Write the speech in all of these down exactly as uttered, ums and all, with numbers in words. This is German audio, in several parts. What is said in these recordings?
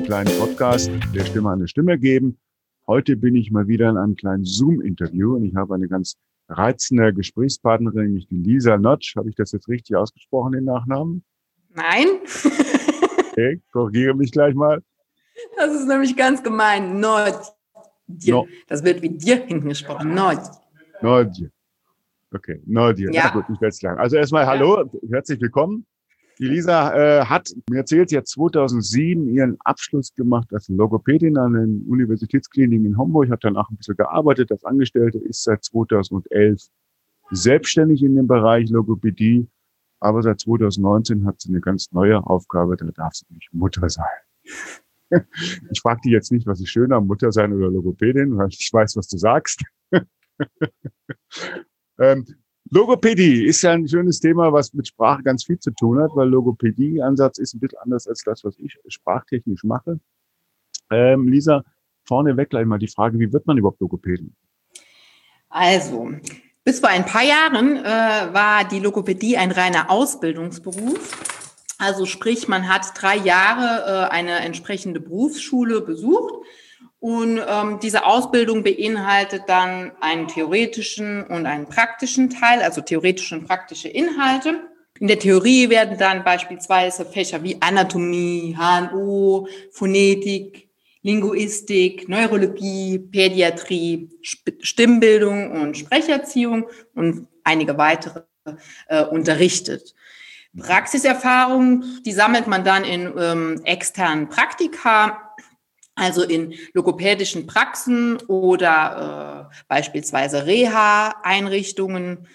kleinen Podcast der Stimme eine Stimme geben. Heute bin ich mal wieder in einem kleinen Zoom-Interview und ich habe eine ganz reizende Gesprächspartnerin, nämlich die Lisa Notch. Habe ich das jetzt richtig ausgesprochen, den Nachnamen? Nein. Okay, korrigiere mich gleich mal. Das ist nämlich ganz gemein. Nord. No. Das wird wie dir hinten gesprochen. Nord. Nordje. Okay, Nordje. Ja. Na gut, ich werde es sagen. Also erstmal hallo, ja. Herzlich willkommen. Die Lisa äh, hat mir erzählt, sie hat zweitausendsieben ihren Abschluss gemacht als Logopädin an den Universitätskliniken in Homburg, hat danach ein bisschen gearbeitet als Angestellte, ist seit zweitausendelf selbstständig in dem Bereich Logopädie, aber seit zweitausendneunzehn hat sie eine ganz neue Aufgabe, da darf sie nicht Mutter sein. Ich frage dich jetzt nicht, was ist schöner, Mutter sein oder Logopädin, weil ich weiß, was du sagst. ähm, Logopädie ist ja ein schönes Thema, was mit Sprache ganz viel zu tun hat, weil Logopädie-Ansatz ist ein bisschen anders als das, was ich sprachtechnisch mache. Ähm, Lisa, vorneweg gleich mal die Frage, wie wird man überhaupt Logopädin? Also, bis vor ein paar Jahren äh, war die Logopädie ein reiner Ausbildungsberuf. Also sprich, man hat drei Jahre äh, eine entsprechende Berufsschule besucht. Und ähm, diese Ausbildung beinhaltet dann einen theoretischen und einen praktischen Teil, also theoretische und praktische Inhalte. In der Theorie werden dann beispielsweise Fächer wie Anatomie, H N O, Phonetik, Linguistik, Neurologie, Pädiatrie, Sp- Stimmbildung und Sprecherziehung und einige weitere äh, unterrichtet. Praxiserfahrung, die sammelt man dann in ähm, externen Praktika, also in logopädischen Praxen oder äh, beispielsweise Reha-Einrichtungen.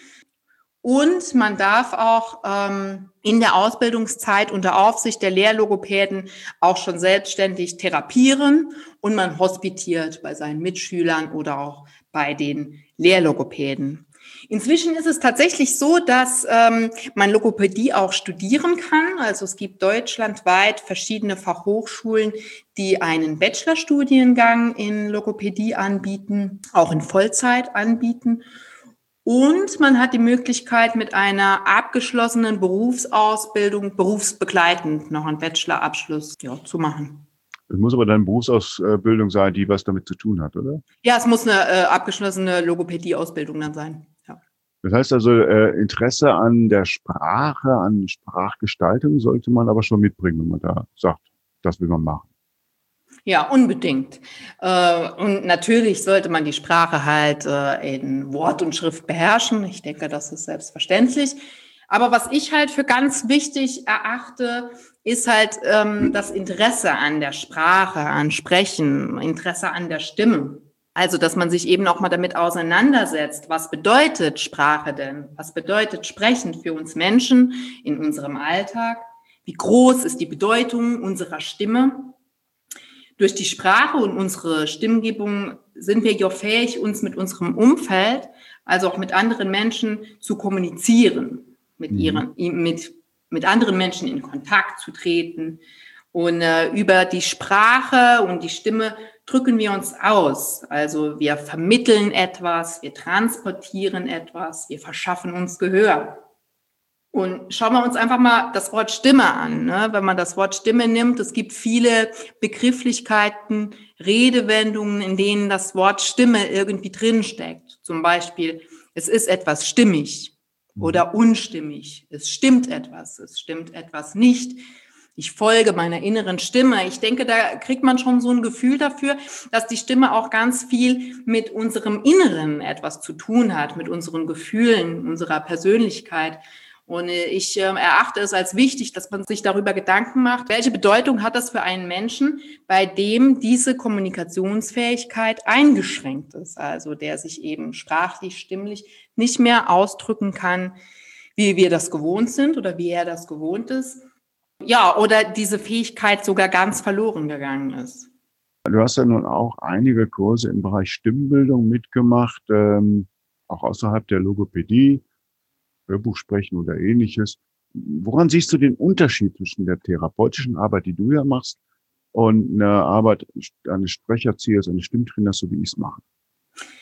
Und man darf auch ähm, in der Ausbildungszeit unter Aufsicht der Lehrlogopäden auch schon selbstständig therapieren und man hospitiert bei seinen Mitschülern oder auch bei den Lehrlogopäden. Inzwischen ist es tatsächlich so, dass ähm, man Logopädie auch studieren kann. Also es gibt deutschlandweit verschiedene Fachhochschulen, die einen Bachelorstudiengang in Logopädie anbieten, auch in Vollzeit anbieten. Und man hat die Möglichkeit, mit einer abgeschlossenen Berufsausbildung berufsbegleitend noch einen Bachelorabschluss ja, zu machen. Es muss aber dann eine Berufsausbildung sein, die was damit zu tun hat, oder? Ja, es muss eine äh, abgeschlossene Logopädie-Ausbildung dann sein. Ja. Das heißt also, äh, Interesse an der Sprache, an Sprachgestaltung sollte man aber schon mitbringen, wenn man da sagt, das will man machen. Ja, unbedingt. Äh, und natürlich sollte man die Sprache halt äh, in Wort und Schrift beherrschen. Ich denke, das ist selbstverständlich. Aber was ich halt für ganz wichtig erachte, ist halt ähm, das Interesse an der Sprache, an Sprechen, Interesse an der Stimme. Also, dass man sich eben auch mal damit auseinandersetzt, was bedeutet Sprache denn? Was bedeutet Sprechen für uns Menschen in unserem Alltag? Wie groß ist die Bedeutung unserer Stimme? Durch die Sprache und unsere Stimmgebung sind wir ja fähig, uns mit unserem Umfeld, also auch mit anderen Menschen zu kommunizieren, mit ihren, mit, mit anderen Menschen in Kontakt zu treten. Und äh, über die Sprache und die Stimme drücken wir uns aus. Also wir vermitteln etwas, wir transportieren etwas, wir verschaffen uns Gehör. Und schauen wir uns einfach mal das Wort Stimme an. Ne? Wenn man das Wort Stimme nimmt, es gibt viele Begrifflichkeiten, Redewendungen, in denen das Wort Stimme irgendwie drinsteckt. Zum Beispiel, es ist etwas stimmig oder unstimmig. Es stimmt etwas, es stimmt etwas nicht. Ich folge meiner inneren Stimme. Ich denke, da kriegt man schon so ein Gefühl dafür, dass die Stimme auch ganz viel mit unserem Inneren etwas zu tun hat, mit unseren Gefühlen, unserer Persönlichkeit. Und ich äh, erachte es als wichtig, dass man sich darüber Gedanken macht, welche Bedeutung hat das für einen Menschen, bei dem diese Kommunikationsfähigkeit eingeschränkt ist, also der sich eben sprachlich, stimmlich nicht mehr ausdrücken kann, wie wir das gewohnt sind oder wie er das gewohnt ist. Ja, oder diese Fähigkeit sogar ganz verloren gegangen ist. Du hast ja nun auch einige Kurse im Bereich Stimmbildung mitgemacht, ähm, auch außerhalb der Logopädie. Hörbuch sprechen oder Ähnliches. Woran siehst du den Unterschied zwischen der therapeutischen Arbeit, die du ja machst, und einer Arbeit eines Sprecherziehers, eines Stimmtrainers, so wie ich es mache?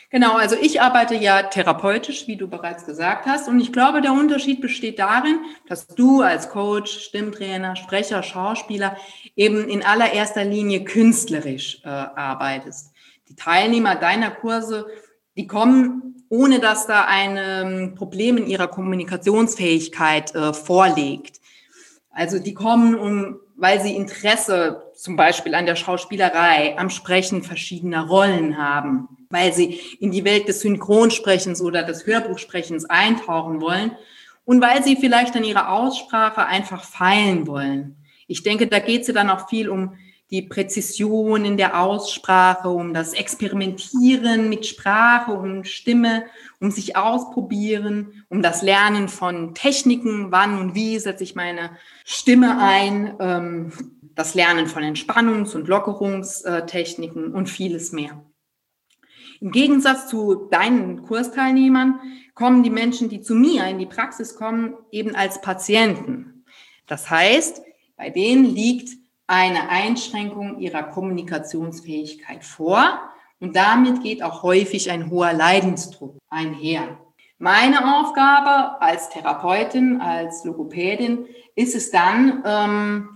Genau, also ich arbeite ja therapeutisch, wie du bereits gesagt hast. Und ich glaube, der Unterschied besteht darin, dass du als Coach, Stimmtrainer, Sprecher, Schauspieler eben in allererster Linie künstlerisch äh, arbeitest. Die Teilnehmer deiner Kurse, die kommen, ohne dass da ein ähm, Problem in ihrer Kommunikationsfähigkeit äh, vorliegt. Also die kommen, um, weil sie Interesse zum Beispiel an der Schauspielerei, am Sprechen verschiedener Rollen haben, weil sie in die Welt des Synchronsprechens oder des Hörbuchsprechens eintauchen wollen und weil sie vielleicht an ihrer Aussprache einfach feilen wollen. Ich denke, da geht es ja dann auch viel um die Präzision in der Aussprache, um das Experimentieren mit Sprache und Stimme, um sich ausprobieren, um das Lernen von Techniken, wann und wie setze ich meine Stimme ein, ähm, das Lernen von Entspannungs- und Lockerungstechniken und vieles mehr. Im Gegensatz zu deinen Kursteilnehmern kommen die Menschen, die zu mir in die Praxis kommen, eben als Patienten. Das heißt, bei denen liegt eine Einschränkung ihrer Kommunikationsfähigkeit vor und damit geht auch häufig ein hoher Leidensdruck einher. Meine Aufgabe als Therapeutin, als Logopädin ist es dann, ähm,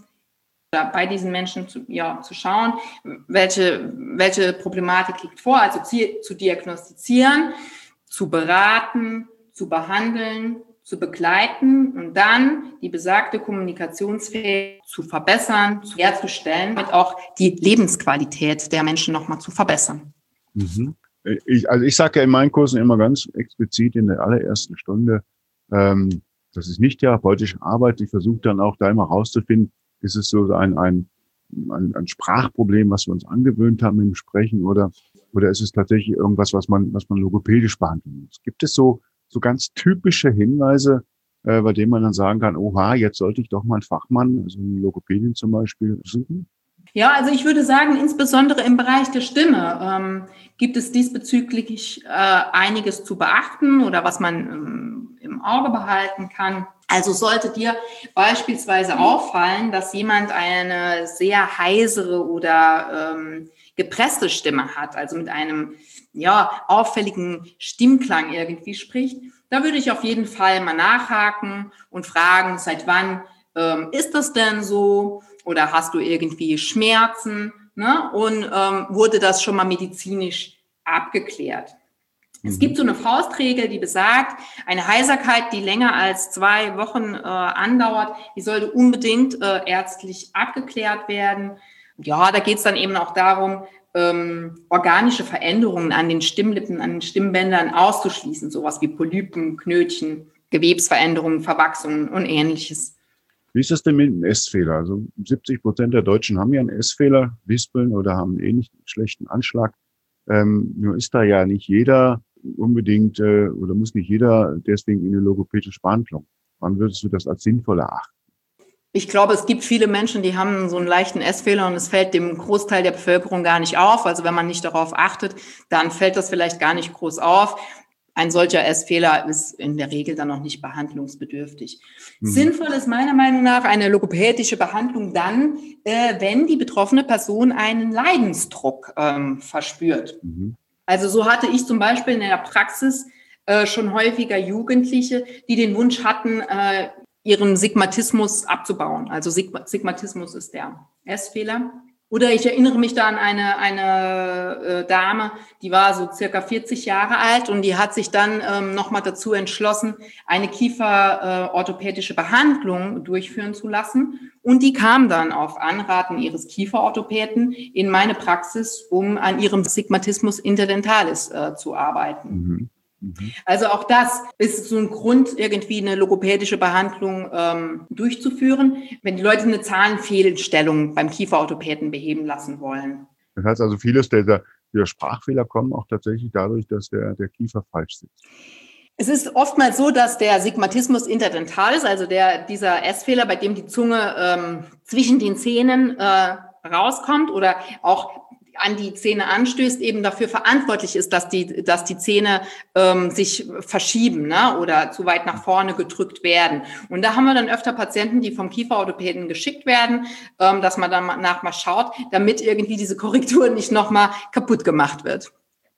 bei diesen Menschen zu, ja, zu schauen, welche, welche Problematik liegt vor, also zu, zu diagnostizieren, zu beraten, zu behandeln, zu begleiten und dann die besagte Kommunikationsfähigkeit zu verbessern, zu herzustellen, damit auch die Lebensqualität der Menschen nochmal zu verbessern. Mhm. Ich, also ich sage ja in meinen Kursen immer ganz explizit in der allerersten Stunde, ähm, das ist nicht therapeutische Arbeit. Ich versuche dann auch da immer rauszufinden, ist es so ein, ein, ein, ein Sprachproblem, was wir uns angewöhnt haben im Sprechen oder, oder ist es tatsächlich irgendwas, was man, was man logopädisch behandeln muss? Gibt es so, so ganz typische Hinweise, äh, bei denen man dann sagen kann, oha, jetzt sollte ich doch mal einen Fachmann, also einen Logopädin zum Beispiel, suchen? Ja, also ich würde sagen, insbesondere im Bereich der Stimme ähm, gibt es diesbezüglich äh, einiges zu beachten oder was man ähm, im Auge behalten kann. Also sollte dir beispielsweise auffallen, dass jemand eine sehr heisere oder ähm, gepresste Stimme hat, also mit einem ja auffälligen Stimmklang irgendwie spricht, da würde ich auf jeden Fall mal nachhaken und fragen, seit wann ähm, ist das denn so? Oder hast du irgendwie Schmerzen? Ne? Und ähm, wurde das schon mal medizinisch abgeklärt? Mhm. Es gibt so eine Faustregel, die besagt, eine Heiserkeit, die länger als zwei Wochen äh, andauert, die sollte unbedingt äh, ärztlich abgeklärt werden. Ja, da geht es dann eben auch darum, ähm, organische Veränderungen an den Stimmlippen, an den Stimmbändern auszuschließen, sowas wie Polypen, Knötchen, Gewebsveränderungen, Verwachsungen und Ähnliches. Wie ist das denn mit dem Essfehler? Also siebzig Prozent der Deutschen haben ja einen Essfehler, wispeln oder haben einen ähnlich schlechten Anschlag. Ähm, nur ist da ja nicht jeder unbedingt äh, oder muss nicht jeder deswegen in eine logopädische Behandlung. Wann würdest du das als sinnvoll erachten? Ich glaube, es gibt viele Menschen, die haben so einen leichten Essfehler und es fällt dem Großteil der Bevölkerung gar nicht auf. Also wenn man nicht darauf achtet, dann fällt das vielleicht gar nicht groß auf. Ein solcher Essfehler ist in der Regel dann noch nicht behandlungsbedürftig. Mhm. Sinnvoll ist meiner Meinung nach eine logopädische Behandlung dann, äh, wenn die betroffene Person einen Leidensdruck ähm, verspürt. Mhm. Also so hatte ich zum Beispiel in der Praxis äh, schon häufiger Jugendliche, die den Wunsch hatten, äh, ihren Sigmatismus abzubauen. Also Sigma- Sigmatismus ist der Essfehler. Oder ich erinnere mich da an eine, eine äh, Dame, die war so circa vierzig Jahre alt und die hat sich dann ähm, nochmal dazu entschlossen, eine kieferorthopädische äh, Behandlung durchführen zu lassen. Und die kam dann auf Anraten ihres Kieferorthopäden in meine Praxis, um an ihrem Sigmatismus interdentalis äh, zu arbeiten. Mhm. Also auch das ist so ein Grund, irgendwie eine logopädische Behandlung ähm, durchzuführen, wenn die Leute eine Zahnfehlstellung beim Kieferorthopäden beheben lassen wollen. Das heißt also, vieles der, der Sprachfehler kommen auch tatsächlich dadurch, dass der, der Kiefer falsch sitzt. Es ist oftmals so, dass der Sigmatismus interdentalis, also der, dieser Essfehler, bei dem die Zunge ähm, zwischen den Zähnen äh, rauskommt oder auch an die Zähne anstößt, eben dafür verantwortlich ist, dass die, dass die Zähne ähm, sich verschieben, ne, oder zu weit nach vorne gedrückt werden. Und da haben wir dann öfter Patienten, die vom Kieferorthopäden geschickt werden, ähm, dass man dann nach mal schaut, damit irgendwie diese Korrektur nicht nochmal kaputt gemacht wird.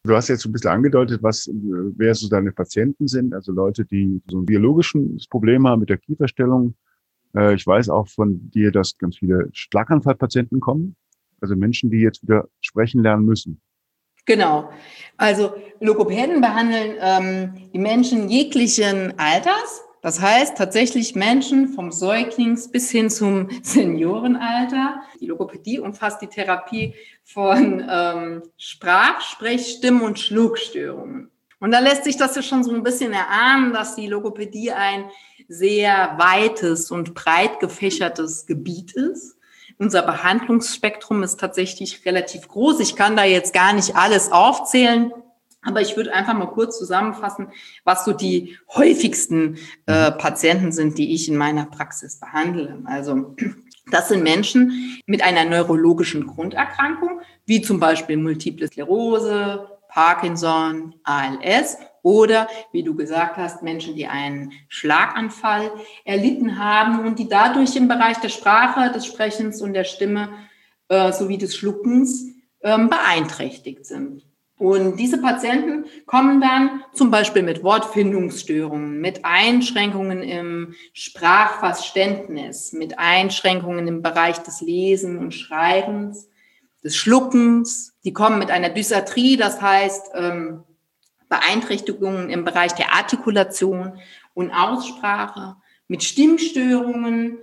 Du hast jetzt so ein bisschen angedeutet, was, wer so deine Patienten sind, also Leute, die so ein biologisches Problem haben mit der Kieferstellung. Ich weiß auch von dir, dass ganz viele Schlaganfallpatienten kommen, also Menschen, die jetzt wieder sprechen lernen müssen. Genau. Also Logopäden behandeln ähm, die Menschen jeglichen Alters. Das heißt tatsächlich Menschen vom Säuglings bis hin zum Seniorenalter. Die Logopädie umfasst die Therapie von ähm, Sprach-, Sprech-, Stimm- und Schluckstörungen. Und da lässt sich das ja schon so ein bisschen erahnen, dass die Logopädie ein sehr weites und breit gefächertes Gebiet ist. Unser Behandlungsspektrum ist tatsächlich relativ groß. Ich kann da jetzt gar nicht alles aufzählen, aber ich würde einfach mal kurz zusammenfassen, was so die häufigsten äh, Patienten sind, die ich in meiner Praxis behandle. Also das sind Menschen mit einer neurologischen Grunderkrankung, wie zum Beispiel Multiple Sklerose, Parkinson, A L S oder, wie du gesagt hast, Menschen, die einen Schlaganfall erlitten haben und die dadurch im Bereich der Sprache, des Sprechens und der Stimme äh, sowie des Schluckens äh, beeinträchtigt sind. Und diese Patienten kommen dann zum Beispiel mit Wortfindungsstörungen, mit Einschränkungen im Sprachverständnis, mit Einschränkungen im Bereich des Lesen und Schreibens, des Schluckens. Die kommen mit einer Dysarthrie, das heißt ähm, Beeinträchtigungen im Bereich der Artikulation und Aussprache, mit Stimmstörungen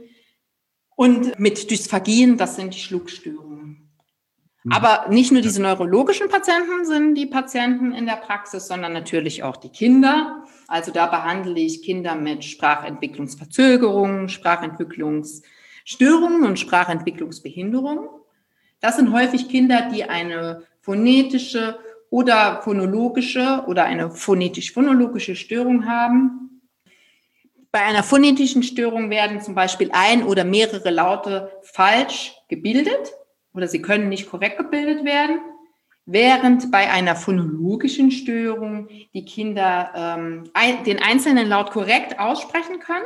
und mit Dysphagien, das sind die Schluckstörungen. Mhm. Aber nicht nur diese neurologischen Patienten sind die Patienten in der Praxis, sondern natürlich auch die Kinder. Also da behandle ich Kinder mit Sprachentwicklungsverzögerungen, Sprachentwicklungsstörungen und Sprachentwicklungsbehinderungen. Das sind häufig Kinder, die eine phonetische oder phonologische oder eine phonetisch-phonologische Störung haben. Bei einer phonetischen Störung werden zum Beispiel ein oder mehrere Laute falsch gebildet oder sie können nicht korrekt gebildet werden, während bei einer phonologischen Störung die Kinder ähm, ein, den einzelnen Laut korrekt aussprechen können,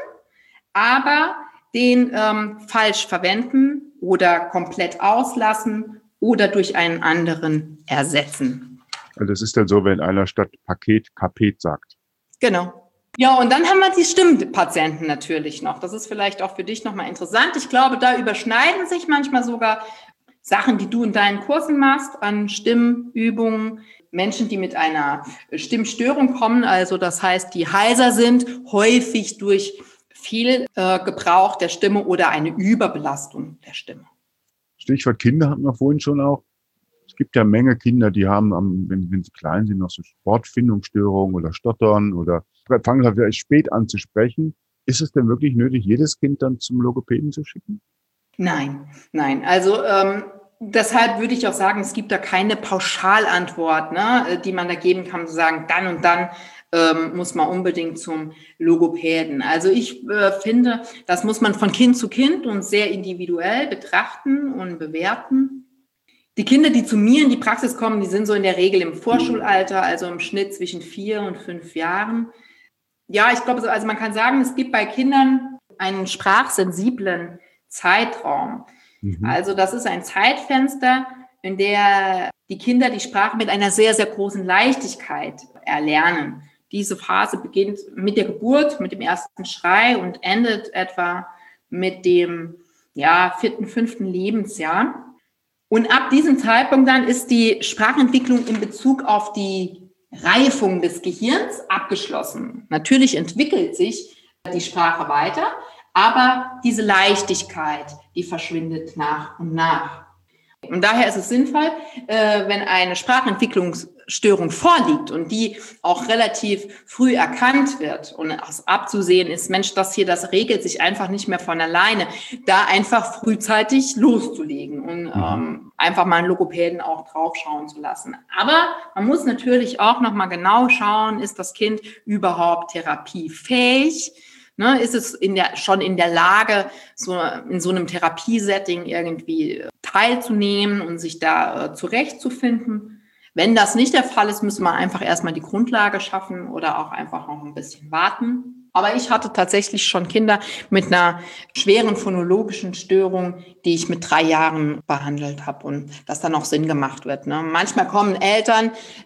aber den ähm, falsch verwenden oder komplett auslassen oder durch einen anderen ersetzen. Also das ist dann so, wenn einer statt Paket Kapet sagt. Genau. Ja, und dann haben wir die Stimmpatienten natürlich noch. Das ist vielleicht auch für dich nochmal interessant. Ich glaube, da überschneiden sich manchmal sogar Sachen, die du in deinen Kursen machst, an Stimmübungen. Menschen, die mit einer Stimmstörung kommen, also das heißt, die heiser sind, häufig durch viel äh, Gebrauch der Stimme oder eine Überbelastung der Stimme. Stichwort Kinder hatten wir vorhin schon auch. Es gibt ja eine Menge Kinder, die haben, wenn, wenn sie klein sind, noch so Wortfindungsstörungen oder Stottern oder fangen vielleicht spät an zu sprechen. Ist es denn wirklich nötig, jedes Kind dann zum Logopäden zu schicken? Nein, nein. Also ähm, deshalb würde ich auch sagen, es gibt da keine Pauschalantwort, ne, die man da geben kann, zu sagen, dann und dann ähm, muss man unbedingt zum Logopäden. Also ich äh, finde, das muss man von Kind zu Kind und sehr individuell betrachten und bewerten. Die Kinder, die zu mir in die Praxis kommen, die sind so in der Regel im Vorschulalter, also im Schnitt zwischen vier und fünf Jahren. Ja, ich glaube, also man kann sagen, es gibt bei Kindern einen sprachsensiblen Zeitraum. Mhm. Also das ist ein Zeitfenster, in der die Kinder die Sprache mit einer sehr, sehr großen Leichtigkeit erlernen. Diese Phase beginnt mit der Geburt, mit dem ersten Schrei und endet etwa mit dem ja, vierten, fünften Lebensjahr. Und ab diesem Zeitpunkt dann ist die Sprachentwicklung in Bezug auf die Reifung des Gehirns abgeschlossen. Natürlich entwickelt sich die Sprache weiter, aber diese Leichtigkeit, die verschwindet nach und nach. Und daher ist es sinnvoll, wenn eine Sprachentwicklungsstörung vorliegt und die auch relativ früh erkannt wird und abzusehen ist, Mensch, das hier, das regelt sich einfach nicht mehr von alleine, da einfach frühzeitig loszulegen und mhm. ähm, einfach mal einen Logopäden auch draufschauen zu lassen. Aber man muss natürlich auch nochmal genau schauen, ist das Kind überhaupt therapiefähig? Ne, ist es in der, schon in der Lage, so in so einem Therapiesetting irgendwie teilzunehmen und sich da äh, zurechtzufinden? Wenn das nicht der Fall ist, müssen wir einfach erstmal die Grundlage schaffen oder auch einfach noch ein bisschen warten. Aber ich hatte tatsächlich schon Kinder mit einer schweren phonologischen Störung, die ich mit drei Jahren behandelt habe und das dann auch Sinn gemacht wird. Ne? Manchmal kommen Eltern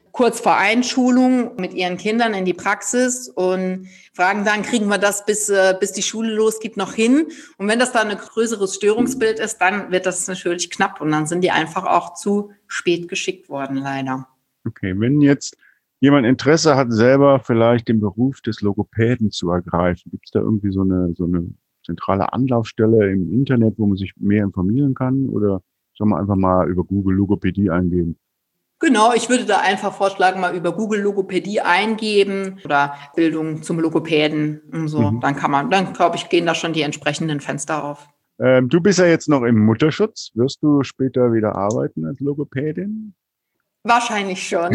kurz vor Einschulung mit ihren Kindern in die Praxis und fragen dann, kriegen wir das, bis, bis die Schule losgeht, noch hin? Und wenn das dann ein größeres Störungsbild ist, dann wird das natürlich knapp und dann sind die einfach auch zu spät geschickt worden, leider. Okay, wenn jetzt jemand Interesse hat, selber vielleicht den Beruf des Logopäden zu ergreifen, gibt es da irgendwie so eine, so eine zentrale Anlaufstelle im Internet, wo man sich mehr informieren kann? Oder soll man einfach mal über Google Logopädie eingeben? Genau, ich würde da einfach vorschlagen, mal über Google Logopädie eingeben oder Bildung zum Logopäden und so. Mhm. Dann kann man, dann glaube ich, gehen da schon die entsprechenden Fenster auf. Ähm, du bist ja jetzt noch im Mutterschutz. Wirst du später wieder arbeiten als Logopädin? Wahrscheinlich schon.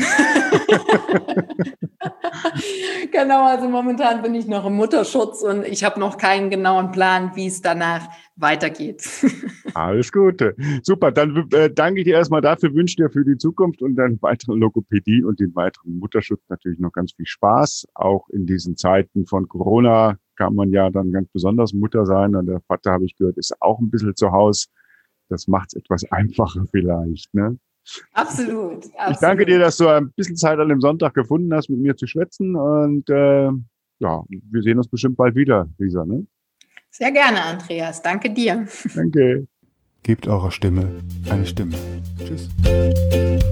Genau, also momentan bin ich noch im Mutterschutz und ich habe noch keinen genauen Plan, wie es danach weitergeht. Alles Gute. Super, dann äh, danke ich dir erstmal dafür, wünsche dir für die Zukunft und dann weitere Logopädie und den weiteren Mutterschutz natürlich noch ganz viel Spaß. Auch in diesen Zeiten von Corona kann man ja dann ganz besonders Mutter sein und der Vater, habe ich gehört, ist auch ein bisschen zu Hause. Das macht es etwas einfacher vielleicht, ne? Absolut, absolut. Ich danke dir, dass du ein bisschen Zeit an dem Sonntag gefunden hast, mit mir zu schwätzen. Und äh, ja, wir sehen uns bestimmt bald wieder, Lisa. Ne? Sehr gerne, Andreas. Danke dir. Danke. Gebt eurer Stimme eine Stimme. Tschüss.